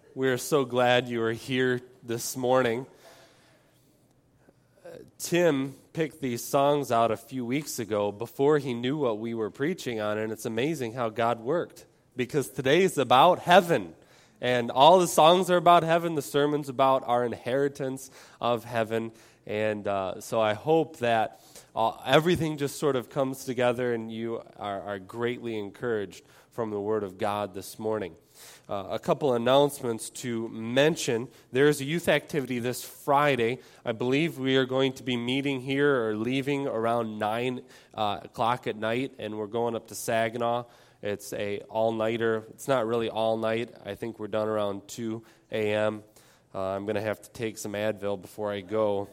We're so glad you are here this morning. Tim picked these songs out a few weeks ago before he knew what we were preaching on, and it's amazing how God worked, because today is about heaven, and all the songs are about heaven. The sermon's about our inheritance of heaven, and so I hope that everything just sort of comes together and you are greatly encouraged from the Word of God this morning. A couple announcements to mention. There's a youth activity this Friday. I believe we are going to be meeting here or leaving around 9 o'clock at night, and we're going up to Saginaw. It's a all-nighter. It's not really all night. I think we're done around 2 a.m. I'm going to have to take some Advil before I go.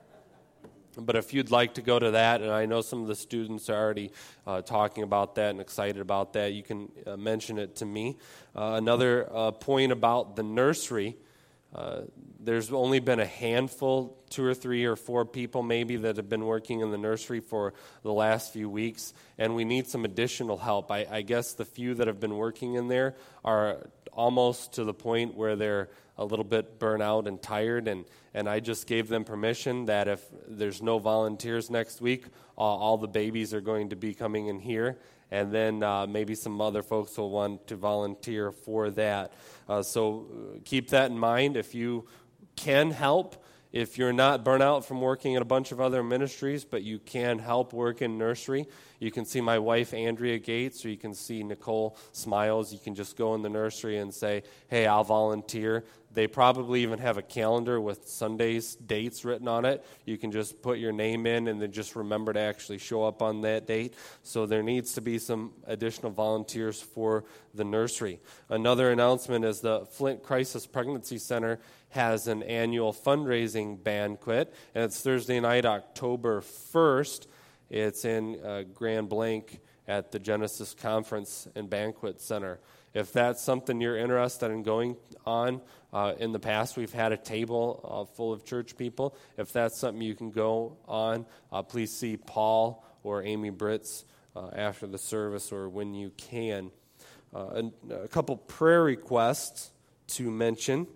But if you'd like to go to that, and I know some of the students are already talking about that and excited about that, you can mention it to me. Another point about the nursery, there's only been a handful, 2 or 3 or 4 people maybe that have been working in the nursery for the last few weeks, and we need some additional help. I guess the few that have been working in there are almost to the point where they're a little bit burnt out and tired, and I just gave them permission that if there's no volunteers next week, all the babies are going to be coming in here, and then maybe some other folks will want to volunteer for that. So keep that in mind. If you can help, if you're not burnt out from working at a bunch of other ministries, but you can help work in nursery, you can see my wife, Andrea Gates, or you can see Nicole Smiles. You can just go in the nursery and say, hey, I'll volunteer. They probably even have a calendar with Sunday's dates written on it. You can just put your name in and then just remember to actually show up on that date. So there needs to be some additional volunteers for the nursery. Another announcement is the Flint Crisis Pregnancy Center has an annual fundraising banquet, and it's Thursday night, October 1st. It's in Grand Blanc at the Genesis Conference and Banquet Center. If that's something you're interested in going on, in the past we've had a table full of church people. If that's something you can go on, please see Paul or Amy Britz after the service or when you can. A couple prayer requests to mention.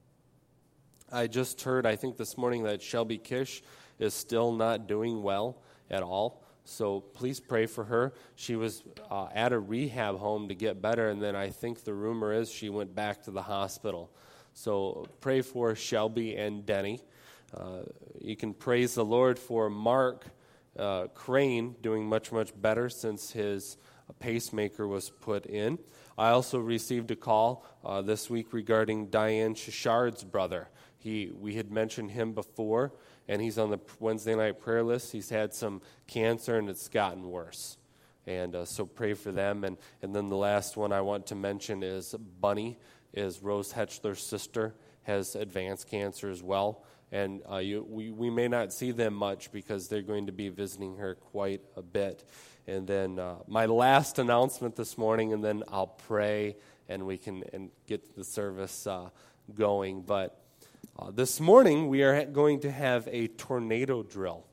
I just heard, I think this morning, that Shelby Kish is still not doing well at all. So please pray for her. She was at a rehab home to get better, and then I think the rumor is she went back to the hospital. So pray for Shelby and Denny. You can praise the Lord for Mark Crane doing much, much better since his pacemaker was put in. I also received a call this week regarding Diane Shishard's brother. We had mentioned him before, and he's on the Wednesday night prayer list. He's had some cancer, and it's gotten worse. And so pray for them. And then the last one I want to mention is Bunny, is Rose Hetchler's sister, has advanced cancer as well. And we may not see them much because they're going to be visiting her quite a bit. And then my last announcement this morning, and then I'll pray, and we can get the service going. But this morning, we are going to have a tornado drill.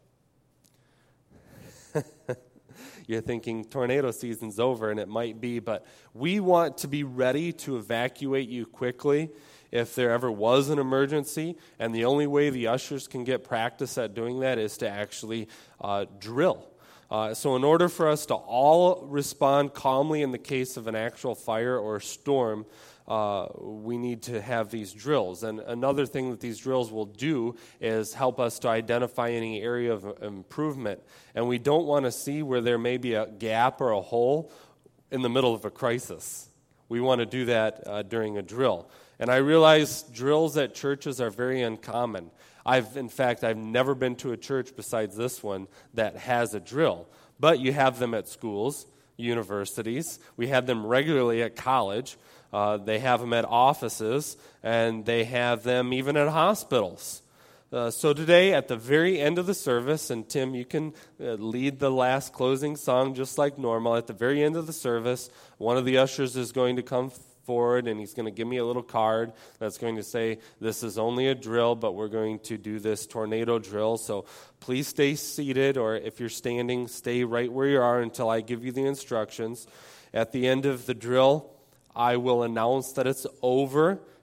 You're thinking tornado season's over, and it might be, but we want to be ready to evacuate you quickly if there ever was an emergency, and the only way the ushers can get practice at doing that is to actually drill. So in order for us to all respond calmly in the case of an actual fire or storm, we need to have these drills. And another thing that these drills will do is help us to identify any area of improvement. And we don't want to see where there may be a gap or a hole in the middle of a crisis. We want to do that during a drill. And I realize drills at churches are very uncommon. I've never been to a church besides this one that has a drill. But you have them at schools, universities. We have them regularly at college. They have them at offices, and they have them even at hospitals. So today, at the very end of the service, and Tim, you can lead the last closing song just like normal. At the very end of the service, one of the ushers is going to come forward, and he's going to give me a little card that's going to say, this is only a drill, but we're going to do this tornado drill. So please stay seated, or if you're standing, stay right where you are until I give you the instructions. At the end of the drill, I will announce that it's over.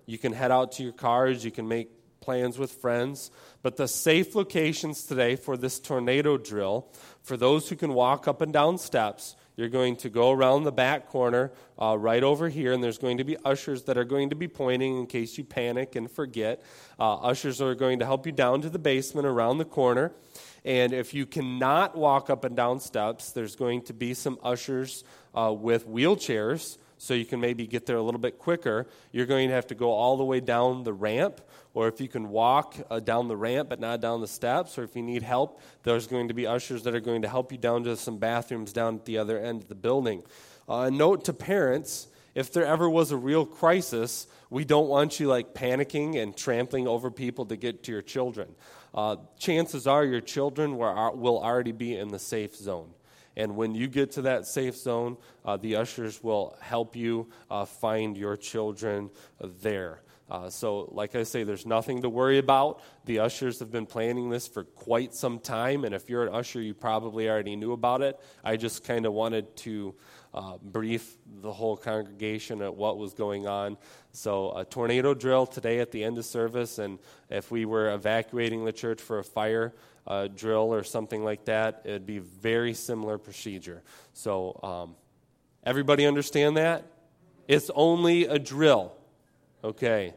You can head out to your cars. You can make plans with friends. But the safe locations today for this tornado drill, for those who can walk up and down steps, you're going to go around the back corner right over here, and there's going to be ushers that are going to be pointing in case you panic and forget. Ushers are going to help you down to the basement around the corner. And if you cannot walk up and down steps, there's going to be some ushers with wheelchairs, so you can maybe get there a little bit quicker. You're going to have to go all the way down the ramp, or if you can walk down the ramp but not down the steps, or if you need help, there's going to be ushers that are going to help you down to some bathrooms down at the other end of the building. Note to parents, if there ever was a real crisis, we don't want you panicking and trampling over people to get to your children. Chances are your children will already be in the safe zone. And when you get to that safe zone, the ushers will help you find your children there. So like I say, there's nothing to worry about. The ushers have been planning this for quite some time, and if you're an usher, you probably already knew about it. I just kind of wanted to brief the whole congregation at what was going on. So a tornado drill today at the end of service, and if we were evacuating the church for a fire drill or something like that, it'd be very similar procedure. So everybody understand that? It's only a drill. Okay.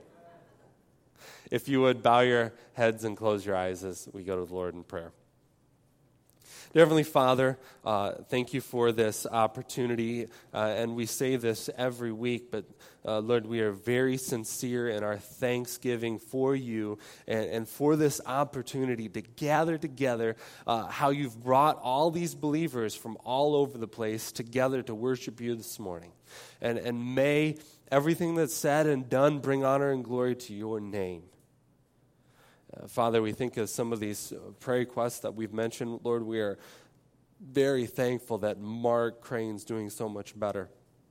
If you would bow your heads and close your eyes as we go to the Lord in prayer. Dear Heavenly Father, thank you for this opportunity, and we say this every week, but Lord, we are very sincere in our thanksgiving for you and for this opportunity to gather together, how you've brought all these believers from all over the place together to worship you this morning. And may everything that's said and done bring honor and glory to your name. Father, we think of some of these prayer requests that we've mentioned. Lord, we are very thankful that Mark Crane's doing so much better.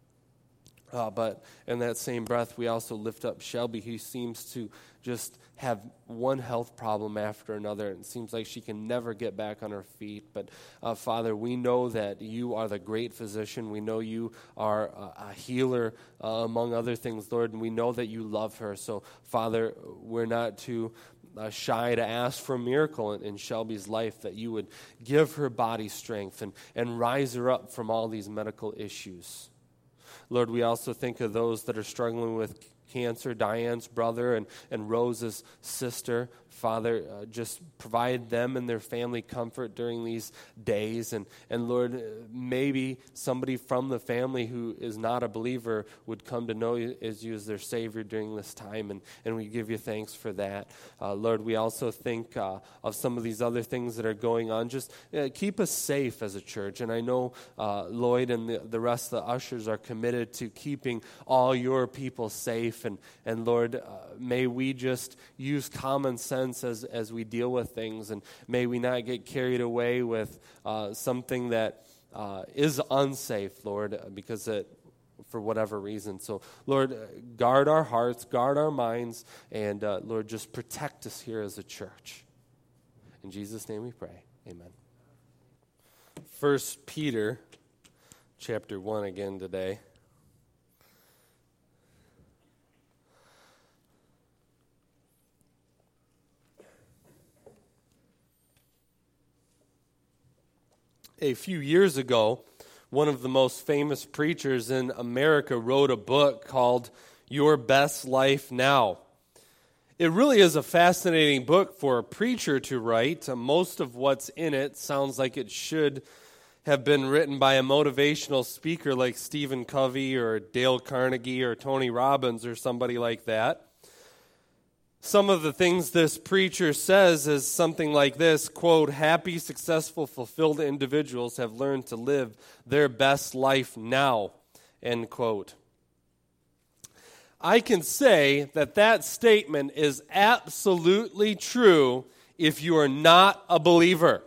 But in that same breath, we also lift up Shelby, who seems to just have one health problem after another. It seems like she can never get back on her feet. But Father, we know that you are the great physician. We know you are a healer, among other things, Lord, and we know that you love her. So, Father, we're not too shy to ask for a miracle in Shelby's life, that you would give her body strength and rise her up from all these medical issues. Lord, we also think of those that are struggling with cancer, Diane's brother and Rose's sister. Father, just provide them and their family comfort during these days. And Lord, maybe somebody from the family who is not a believer would come to know you as their Savior during this time, and we give you thanks for that. Lord, we also think of some of these other things that are going on. Just keep us safe as a church. And I know Lloyd and the rest of the ushers are committed to keeping all your people safe. And Lord, may we just use common sense as we deal with things, and may we not get carried away with something that is unsafe, Lord, because for whatever reason. So, Lord, guard our hearts, guard our minds, and Lord, just protect us here as a church. In Jesus' name we pray. Amen. 1 Peter chapter 1 again today. A few years ago, one of the most famous preachers in America wrote a book called Your Best Life Now. It really is a fascinating book for a preacher to write. Most of what's in it sounds like it should have been written by a motivational speaker like Stephen Covey or Dale Carnegie or Tony Robbins or somebody like that. Some of the things this preacher says is something like this, quote, "Happy, successful, fulfilled individuals have learned to live their best life now," end quote. I can say that statement is absolutely true if you are not a believer.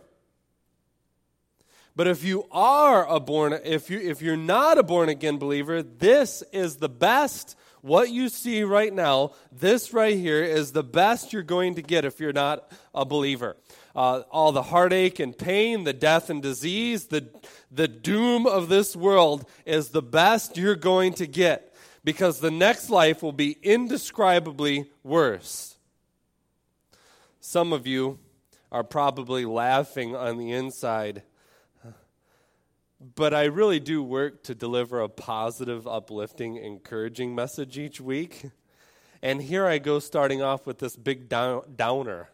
But if you are if you're not a born again believer, this is the best. What you see right now, this right here, is the best you're going to get if you're not a believer. All the heartache and pain, the death and disease, the doom of this world is the best you're going to get. because the next life will be indescribably worse. Some of you are probably laughing on the inside, but I really do work to deliver a positive, uplifting, encouraging message each week. And here I go starting off with this big downer.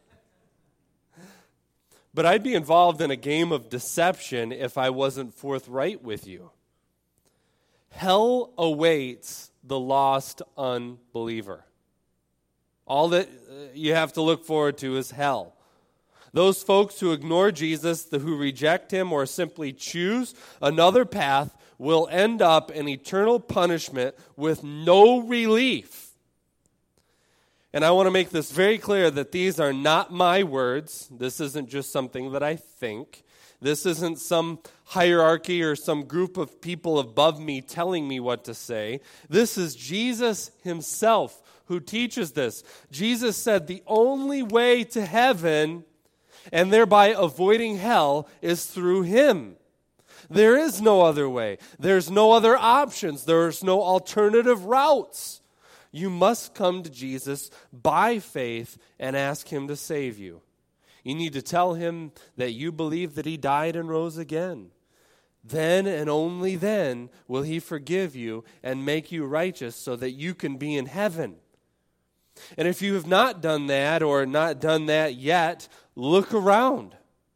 But I'd be involved in a game of deception if I wasn't forthright with you. Hell awaits the lost unbeliever. All that you have to look forward to is hell. Those folks who ignore Jesus, who reject him, or simply choose another path will end up in eternal punishment with no relief. And I want to make this very clear that these are not my words. This isn't just something that I think. This isn't some hierarchy or some group of people above me telling me what to say. This is Jesus himself who teaches this. Jesus said the only way to heaven, and thereby avoiding hell, is through him. There is no other way. There's no other options. There's no alternative routes. You must come to Jesus by faith and ask him to save you. You need to tell him that you believe that he died and rose again. Then and only then will he forgive you and make you righteous so that you can be in heaven. And if you have not done that or not done that yet, look around.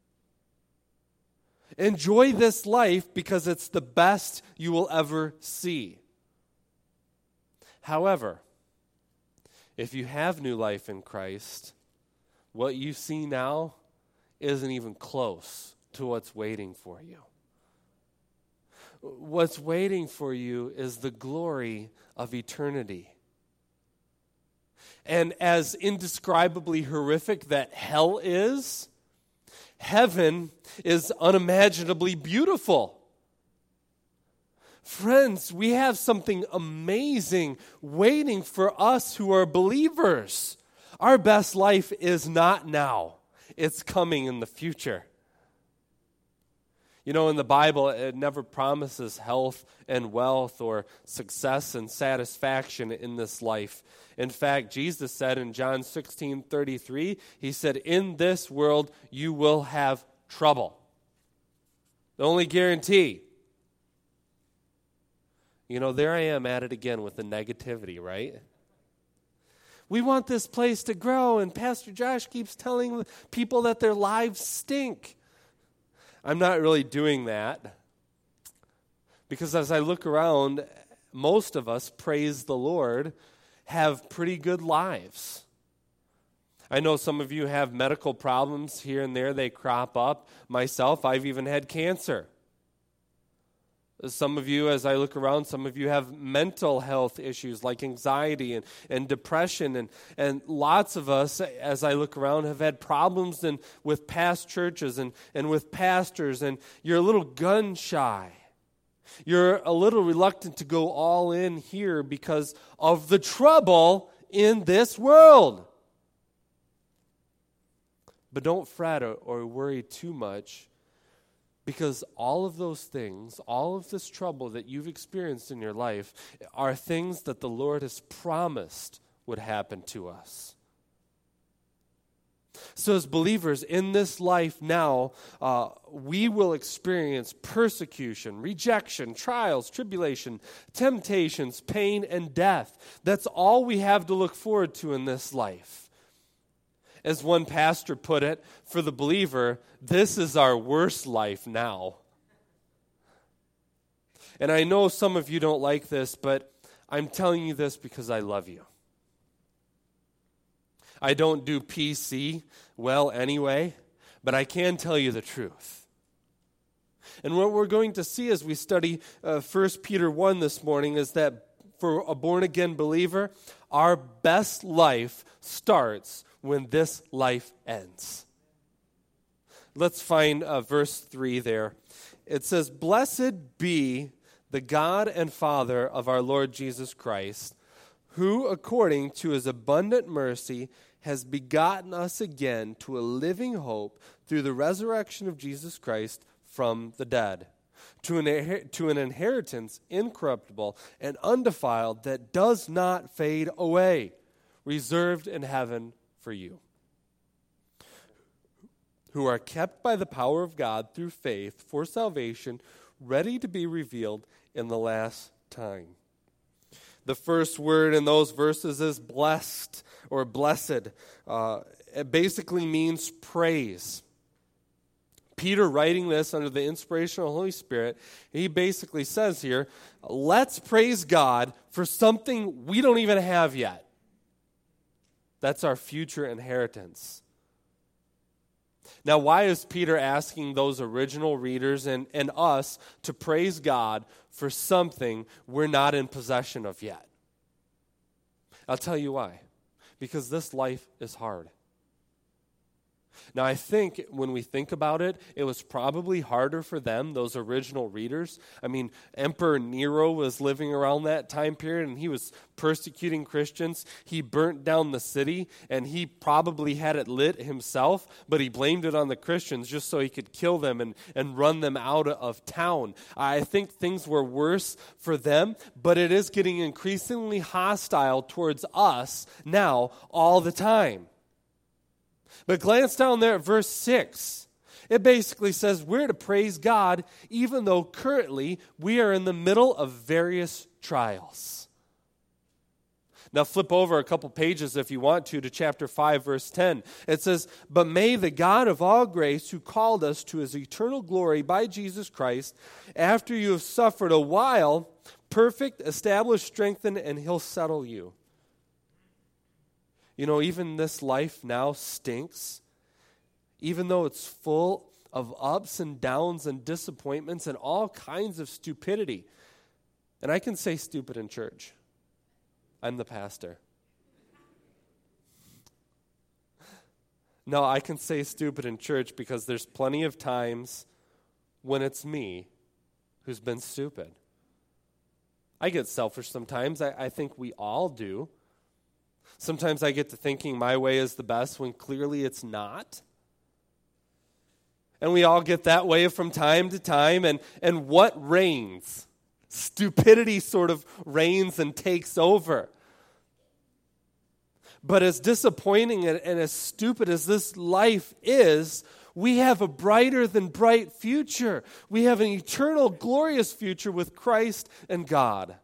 Enjoy this life because it's the best you will ever see. However, if you have new life in Christ, what you see now isn't even close to what's waiting for you. What's waiting for you is the glory of eternity. And as indescribably horrific that hell is, heaven is unimaginably beautiful. Friends, we have something amazing waiting for us who are believers. Our best life is not now. It's coming in the future. You know, in the Bible, it never promises health and wealth or success and satisfaction in this life. In fact, Jesus said in John 16:33, he said, in this world you will have trouble. The only guarantee. You know, there I am at it again with the negativity, right? We want this place to grow, and Pastor Josh keeps telling people that their lives stink. I'm not really doing that because as I look around, most of us, praise the Lord, have pretty good lives. I know some of you have medical problems here and there. They crop up. Myself, I've even had cancer. Some of you, as I look around, some of you have mental health issues like anxiety and depression. And lots of us, as I look around, have had problems with past churches and with pastors. And you're a little gun shy. You're a little reluctant to go all in here because of the trouble in this world. But don't fret or worry too much, because all of those things, all of this trouble that you've experienced in your life are things that the Lord has promised would happen to us. So as believers in this life now, we will experience persecution, rejection, trials, tribulation, temptations, pain, and death. That's all we have to look forward to in this life. As one pastor put it, for the believer, this is our worst life now. And I know some of you don't like this, but I'm telling you this because I love you. I don't do PC well anyway, but I can tell you the truth. And what we're going to see as we study 1 Peter 1 this morning is that for a born-again believer, our best life starts when this life ends. Let's find verse 3 there. It says, "Blessed be the God and Father of our Lord Jesus Christ, who according to his abundant mercy has begotten us again to a living hope through the resurrection of Jesus Christ from the dead." to an inheritance incorruptible and undefiled that does not fade away, reserved in heaven for you, who are kept by the power of God through faith for salvation, ready to be revealed in the last time. The first word in those verses is blessed or blessed. It basically means praise. Peter, writing this under the inspiration of the Holy Spirit, he basically says here, let's praise God for something we don't even have yet. That's our future inheritance. Now, why is Peter asking those original readers and us to praise God for something we're not in possession of yet? I'll tell you why. Because this life is hard. Now, I think when we think about it, it was probably harder for them, those original readers. I mean, Emperor Nero was living around that time period, and he was persecuting Christians. He burnt down the city, and he probably had it lit himself, but he blamed it on the Christians just so he could kill them and run them out of town. I think things were worse for them, but it is getting increasingly hostile towards us now all the time. But glance down there at verse 6. It basically says we're to praise God even though currently we are in the middle of various trials. Now flip over a couple pages if you want to chapter 5, verse 10. It says, "But may the God of all grace, who called us to his eternal glory by Jesus Christ, after you have suffered a while, perfect, establish, strengthen, and he'll settle you." You know, even this life now stinks, even though it's full of ups and downs and disappointments and all kinds of stupidity. And I can say stupid in church. I'm the pastor. No, I can say stupid in church because there's plenty of times when it's me who's been stupid. I get selfish sometimes. I think we all do. Sometimes I get to thinking my way is the best when clearly it's not. And we all get that way from time to time. And what reigns? Stupidity sort of reigns and takes over. But as disappointing and as stupid as this life is, we have a brighter than bright future. We have an eternal, glorious future with Christ and God.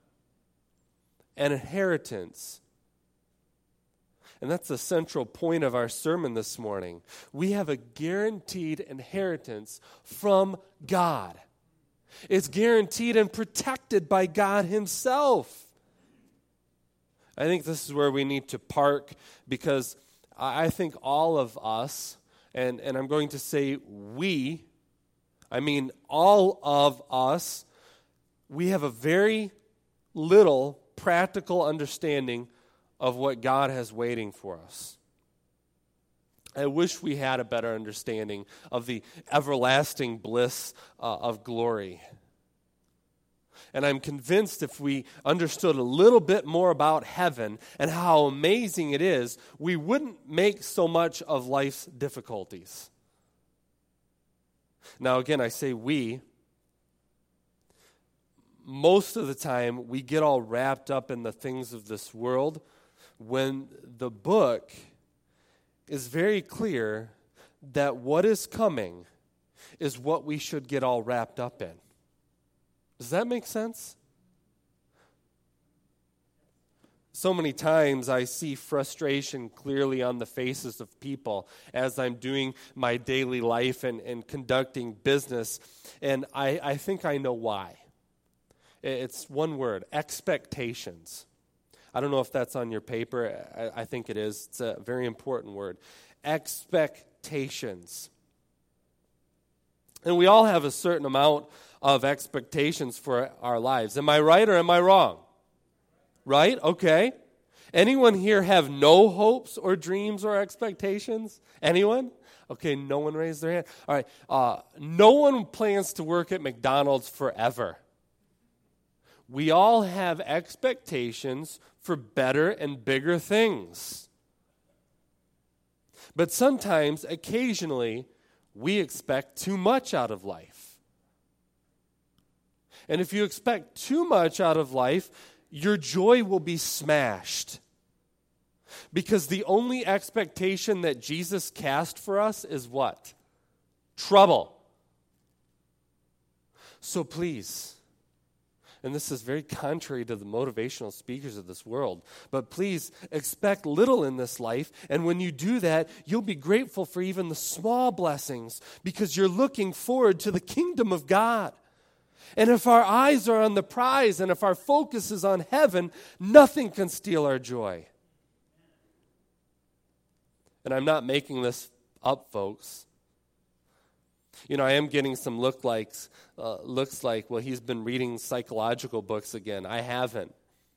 An inheritance. And that's the central point of our sermon this morning. We have a guaranteed inheritance from God. It's guaranteed and protected by God himself. I think this is where we need to park because I think all of us, and I'm going to say we, I mean all of us, we have a very little practical understanding of what God has waiting for us. I wish we had a better understanding of the everlasting bliss of glory. And I'm convinced if we understood a little bit more about heaven and how amazing it is, we wouldn't make so much of life's difficulties. Now, again, I say we. Most of the time, we get all wrapped up in the things of this world when the book is very clear that what is coming is what we should get all wrapped up in. Does that make sense? So many times I see frustration clearly on the faces of people as I'm doing my daily life and conducting business, and I think I know why. It's one word, expectations. I don't know if that's on your paper. I think it is. It's a very important word. Expectations. And we all have a certain amount of expectations for our lives. Am I right or am I wrong? Right? Okay. Anyone here have no hopes or dreams or expectations? Anyone? Okay, no one raised their hand. All right. No one plans to work at McDonald's forever. We all have expectations for better and bigger things. But sometimes, occasionally, we expect too much out of life. And if you expect too much out of life, your joy will be smashed. Because the only expectation that Jesus cast for us is what? Trouble. So please, and this is very contrary to the motivational speakers of this world, but please expect little in this life, and when you do that, you'll be grateful for even the small blessings because you're looking forward to the kingdom of God. And if our eyes are on the prize and if our focus is on heaven, nothing can steal our joy. And I'm not making this up, folks. You know, I am getting some looks like, well, he's been reading psychological books again. I haven't.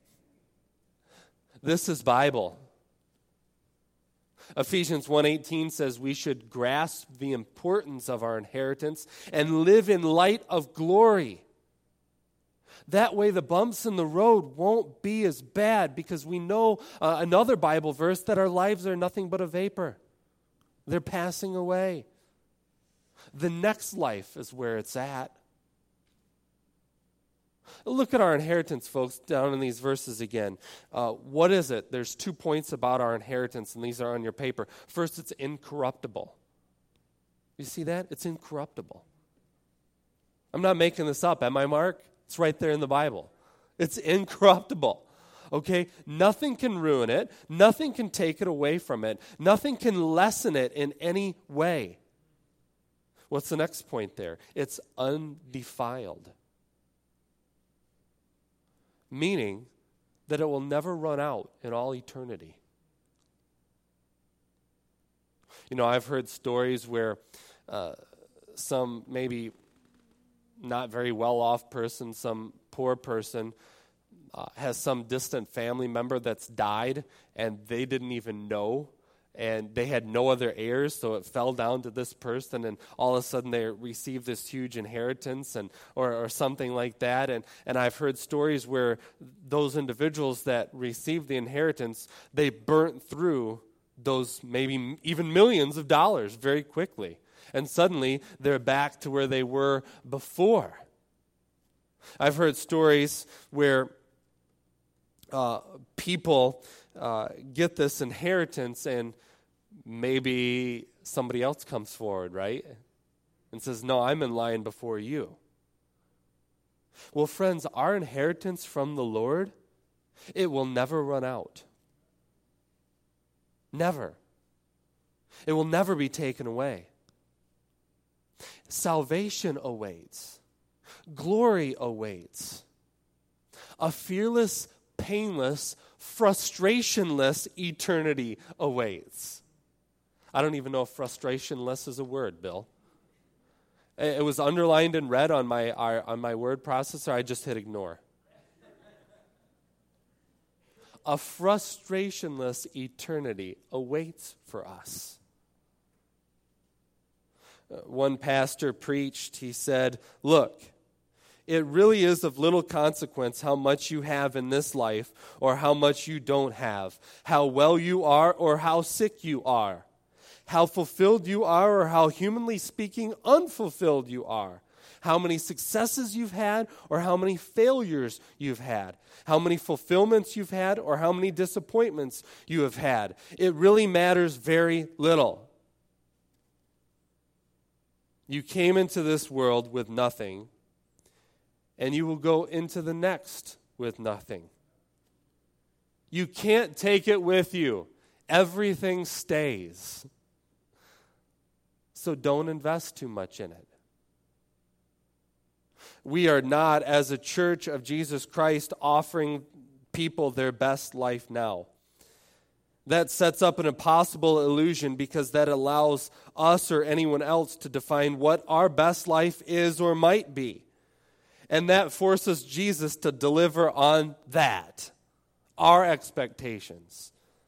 This is Bible. Ephesians 1:18 says we should grasp the importance of our inheritance and live in light of glory. That way the bumps in the road won't be as bad because we know another Bible verse that our lives are nothing but a vapor. They're passing away. The next life is where it's at. Look at our inheritance, folks, down in these verses again. What is it? There's 2 points about our inheritance, and these are on your paper. First, it's incorruptible. You see that? It's incorruptible. I'm not making this up, am I, Mark? It's right there in the Bible. It's incorruptible. Okay? Nothing can ruin it. Nothing can take it away from it. Nothing can lessen it in any way. What's the next point there? It's undefiled. Meaning that it will never run out in all eternity. You know, I've heard stories where some maybe not very well-off person, some poor person, has some distant family member that's died, and they didn't even know, and they had no other heirs, so it fell down to this person, and all of a sudden they received this huge inheritance or something like that. And I've heard stories where those individuals that received the inheritance, they burnt through those maybe even millions of dollars very quickly. And suddenly they're back to where they were before. I've heard stories where people get this inheritance and maybe somebody else comes forward, right? And says, no, I'm in line before you. Well, friends, our inheritance from the Lord, it will never run out. Never. It will never be taken away. Salvation awaits. Glory awaits. A fearless, painless, frustrationless eternity awaits. I don't even know if frustrationless is a word, Bill. It was underlined in red on my word processor. I just hit ignore. A frustrationless eternity awaits for us. One pastor preached, he said, look, it really is of little consequence how much you have in this life or how much you don't have, how well you are or how sick you are, how fulfilled you are or how, humanly speaking, unfulfilled you are, how many successes you've had or how many failures you've had, how many fulfillments you've had or how many disappointments you have had. It really matters very little. You came into this world with nothing, and you will go into the next with nothing. You can't take it with you. Everything stays. So don't invest too much in it. We are not, as a church of Jesus Christ, offering people their best life now. That sets up an impossible illusion because that allows us or anyone else to define what our best life is or might be. And that forces Jesus to deliver on that, our expectations.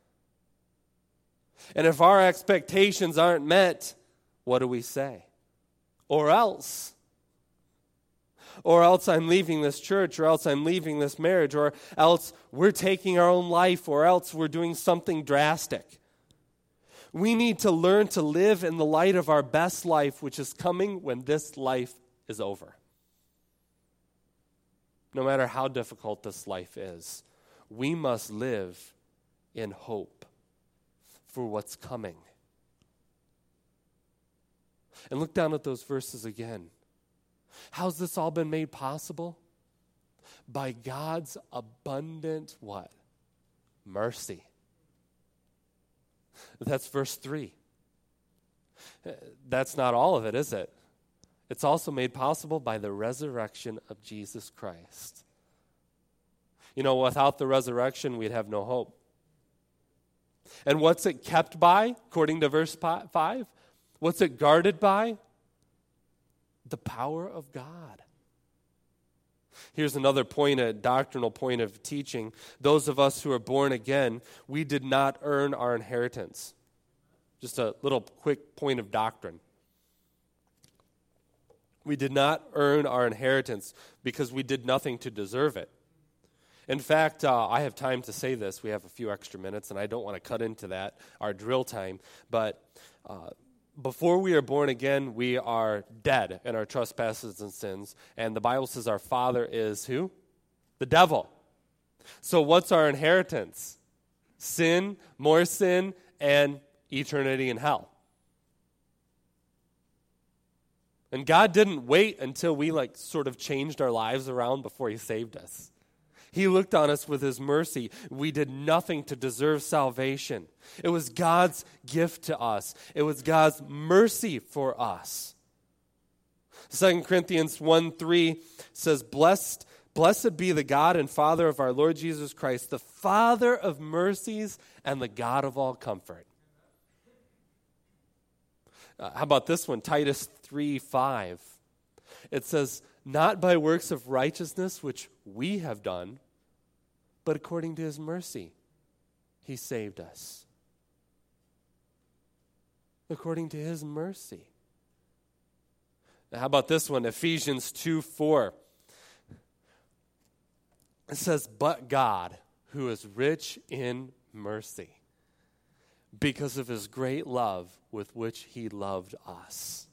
And if our expectations aren't met, what do we say? Or else I'm leaving this church, or else I'm leaving this marriage, or else we're taking our own life, or else we're doing something drastic. We need to learn to live in the light of our best life, which is coming when this life is over. no matter how difficult this life is, we must live in hope for what's coming. And look down at those verses again. How's this all been made possible? By God's abundant what? Mercy. That's verse 3. That's not all of it, is it? It's also made possible by the resurrection of Jesus Christ. You know, without the resurrection, we'd have no hope. And what's it kept by, according to verse 5? What's it guarded by? The power of God. Here's another point, a doctrinal point of teaching. Those of us who are born again, we did not earn our inheritance. Just a little quick point of doctrine. We did not earn our inheritance because we did nothing to deserve it. In fact, I have time to say this. We have a few extra minutes, and I don't want to cut into that, our drill time. But before we are born again, we are dead in our trespasses and sins. And the Bible says our father is who? The devil. So what's our inheritance? Sin, more sin, and eternity in hell. And God didn't wait until we sort of changed our lives around before he saved us. He looked on us with his mercy. We did nothing to deserve salvation. It was God's gift to us. It was God's mercy for us. 2 Corinthians 1:3 says, Blessed be the God and Father of our Lord Jesus Christ, the Father of mercies and the God of all comfort. How about this one? Titus 3:5. It says, not by works of righteousness which we have done, but according to his mercy, he saved us. According to his mercy. Now, how about this one? Ephesians 2:4. It says, but God, who is rich in mercy, because of his great love with which he loved us.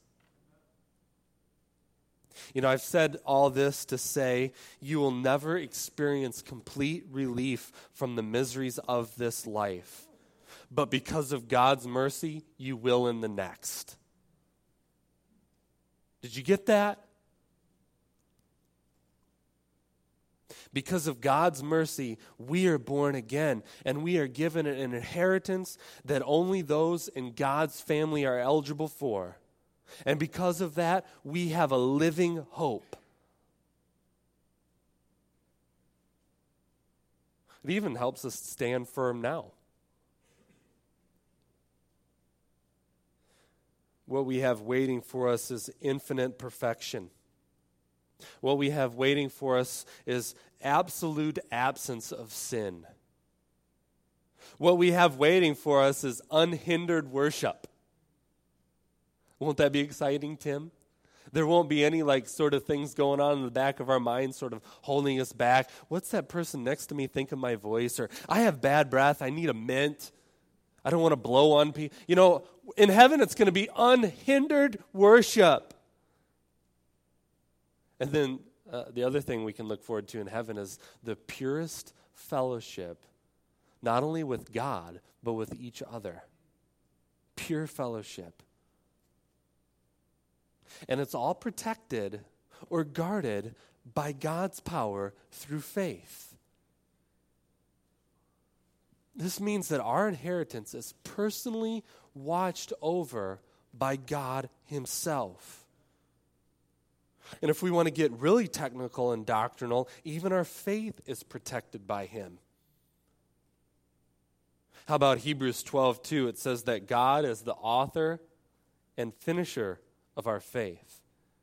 You know, I've said all this to say you will never experience complete relief from the miseries of this life. But because of God's mercy, you will in the next. Did you get that? Because of God's mercy, we are born again, and we are given an inheritance that only those in God's family are eligible for. And because of that, we have a living hope. It even helps us stand firm now. What we have waiting for us is infinite perfection. What we have waiting for us is absolute absence of sin. What we have waiting for us is unhindered worship. Won't that be exciting, Tim? There won't be any sort of things going on in the back of our minds sort of holding us back. What's that person next to me think of my voice? Or I have bad breath. I need a mint. I don't want to blow on people. You know, in heaven it's going to be unhindered worship. And then the other thing we can look forward to in heaven is the purest fellowship, not only with God, but with each other. Pure fellowship. And it's all protected or guarded by God's power through faith. This means that our inheritance is personally watched over by God himself. And if we want to get really technical and doctrinal, even our faith is protected by him. How about Hebrews 12:2? It says that God is the author and finisher of our faith.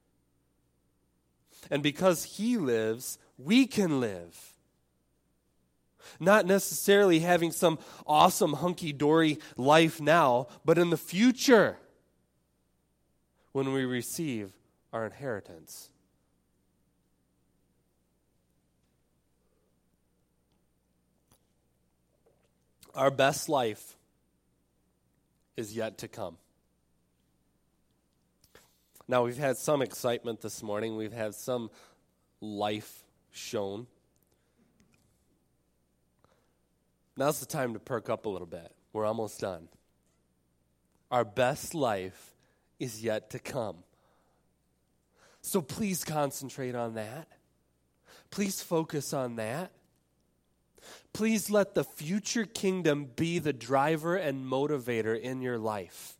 And because he lives, we can live. Not necessarily having some awesome hunky-dory life now, but in the future when we receive our inheritance. Our best life is yet to come. Now, we've had some excitement this morning. We've had some life shown. Now's the time to perk up a little bit. We're almost done. Our best life is yet to come. So please concentrate on that. Please focus on that. Please let the future kingdom be the driver and motivator in your life.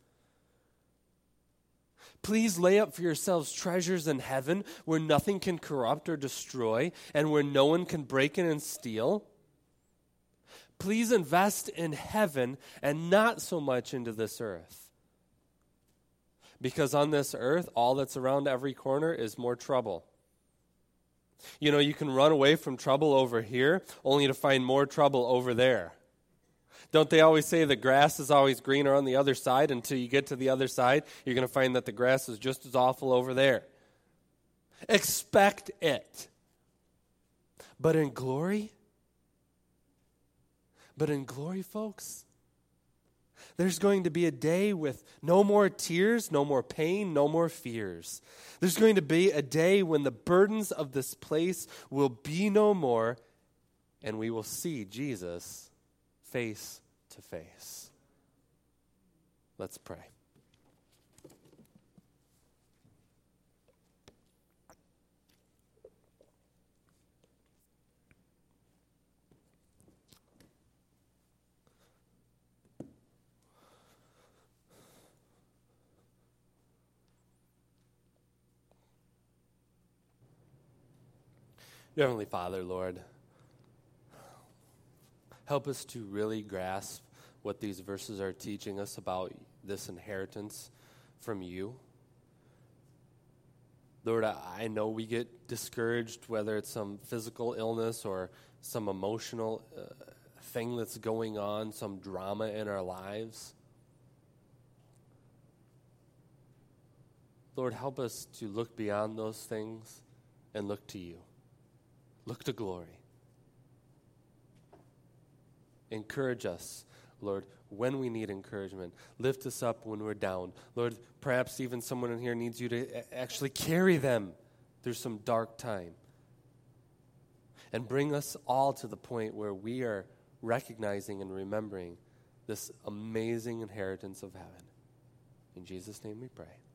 Please lay up for yourselves treasures in heaven where nothing can corrupt or destroy and where no one can break in and steal. Please invest in heaven and not so much into this earth. Because on this earth, all that's around every corner is more trouble. You know, you can run away from trouble over here only to find more trouble over there. Don't they always say the grass is always greener on the other side? Until you get to the other side, you're going to find that the grass is just as awful over there. Expect it. But in glory, folks, there's going to be a day with no more tears, no more pain, no more fears. There's going to be a day when the burdens of this place will be no more, and we will see Jesus face to face. Let's pray. Dear Heavenly Father, Lord, help us to really grasp what these verses are teaching us about this inheritance from you. Lord, I know we get discouraged, whether it's some physical illness or some emotional thing that's going on, some drama in our lives. Lord, help us to look beyond those things and look to you. Look to glory. Encourage us, Lord, when we need encouragement. Lift us up when we're down. Lord, perhaps even someone in here needs you to actually carry them through some dark time. And bring us all to the point where we are recognizing and remembering this amazing inheritance of heaven. In Jesus' name we pray.